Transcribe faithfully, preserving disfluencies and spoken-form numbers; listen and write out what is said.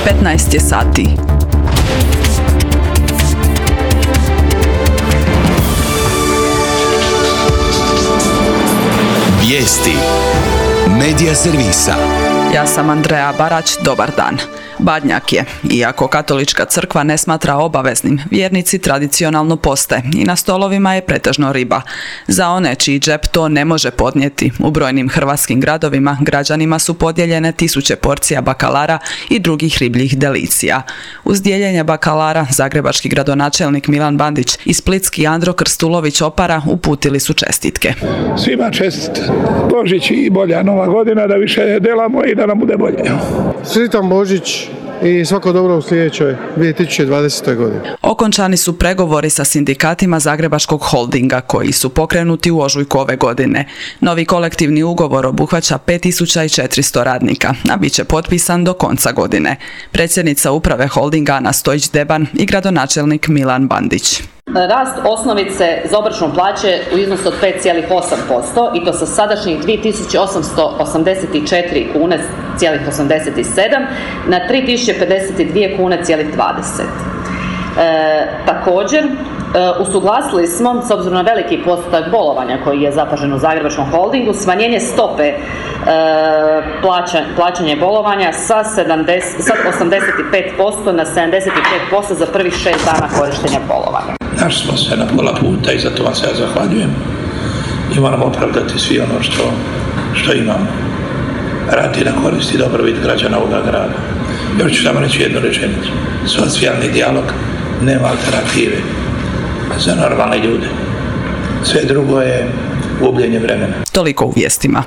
petnaest je sati. Vijesti Medija servisa. Ja sam Andreja Barać, dobar dan. Badnjak je. Iako katolička crkva ne smatra obaveznim, vjernici tradicionalno poste i na stolovima je pretežno riba. Za one čiji džep to ne može podnijeti, u brojnim hrvatskim gradovima građanima su podijeljene tisuće porcija bakalara i drugih ribljih delicija. Uz dijeljenje bakalara zagrebački gradonačelnik Milan Bandić i splitski Andro Krstulović Opara uputili su čestitke. Svima čestit Božić i bolja nova godina, da više delamo i da nam bude bolje. Sretan Božić i svako dobro u sljedećoj dvije tisuće dvadesetoj godini. Okončani su pregovori sa sindikatima Zagrebačkog holdinga koji su pokrenuti u ožujku ove godine. Novi kolektivni ugovor obuhvaća pet tisuća četiristo radnika, a bit će potpisan do konca godine. Predsjednica uprave holdinga Ana Stojić-Deban i gradonačelnik Milan Bandić. Rast osnovice za obračun plaće u iznosu od pet zarez osam posto i to sa sadašnjih dvije tisuće osamsto osamdeset četiri kune cijelih osamdeset sedam na tri tisuće pedeset dvije kune cijelih dvadeset. E, također, e, usuglasili smo, s obzirom na veliki postotak bolovanja koji je zapažen u Zagrebačkom holdingu, smanjenje stope e, plaća, plaćanja bolovanja sa, sedamdeset, sa osamdeset pet posto na sedamdeset pet posto za prvih šest dana korištenja bolovanja. Našli smo se na pola puta i zato vam se ja zahvaljujem i moramo opravdati svi ono što, što imamo. Radi na koristi dobrobit građana ovoga grada. Još ću samo reći jednu rečenicu. Socijalni dijalog nema alternative za normalne ljude. Sve drugo je gubljenje vremena. Toliko u vijestima.